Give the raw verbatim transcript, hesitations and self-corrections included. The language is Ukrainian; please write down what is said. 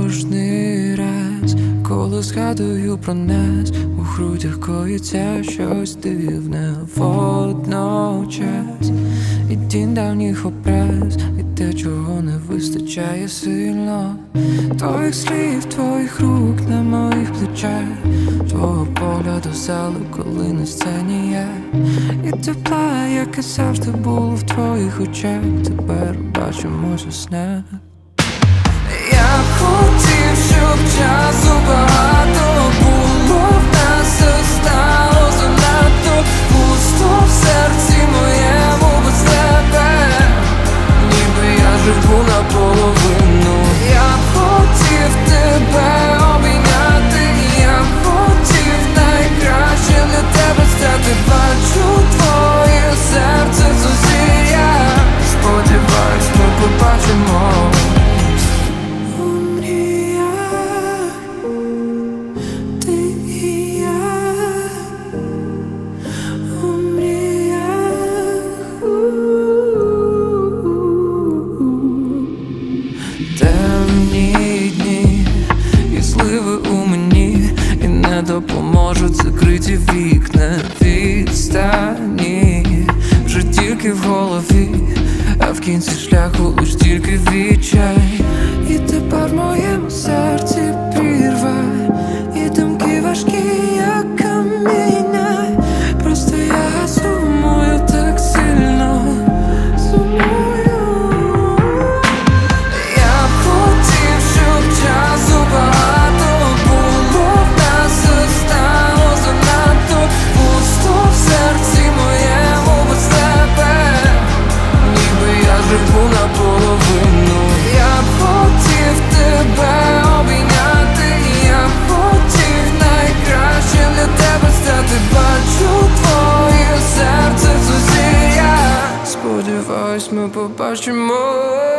кожний раз, коли згадую про нас, у грудях коїться щось дивне водночас. І тінь давніх образ, і те, чого не вистачає сильно. Твоїх слів, твоїх рук на моїх плечах, твого погляду зали, коли на сцені я. І тепла, яке завжди було в твоїх очах, тепер бачимось у снах. Я б хотів, щоб часу багато було в нас, і стало занадто пусто в серці моєму без тебе, ніби я живу наполовину. Я б хотів тебе обійняти, я б хотів найкраще для тебе стати. Бачу твоє серце зозір'я, сподіваюсь, ми побачимо. Темні дні і зливи у мені, і не допоможуть закриті вікна відстані. Вже тільки в голові, а в кінці шляху лиш тільки відчай. І тепер в моєму серці прірва, і думки важкі, як каміння. Просто я сумую так сильно, сумую. Живу наполовину. Я б хотів тебе обійняти, я б хотів найкраще для тебе стати. Бачу твоє серце зозір'я, сподіваюсь, ми побачимо.